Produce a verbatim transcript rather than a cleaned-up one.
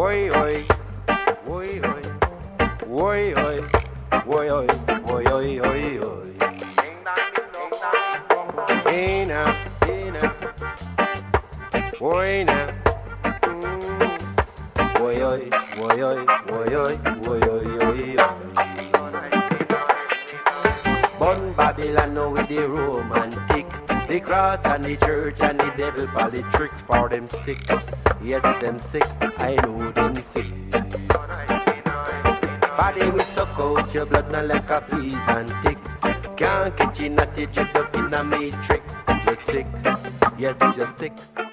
Oi, oi, oi, oi, oi, oi, oi, oi, oi, oi, oi, oi. Hey now, hey now, oi now. Oi, oi, oi, oi, oi, oi, oi, oi, oi, oi. Bun Babylon with the romantic, the cross and the church and the devil politics for them sick. Yes, them sick, I know them sick. Body we suck out your blood not like a fleas and ticks. Can't catch you not you drip up in the matrix. You're sick, yes, you're sick.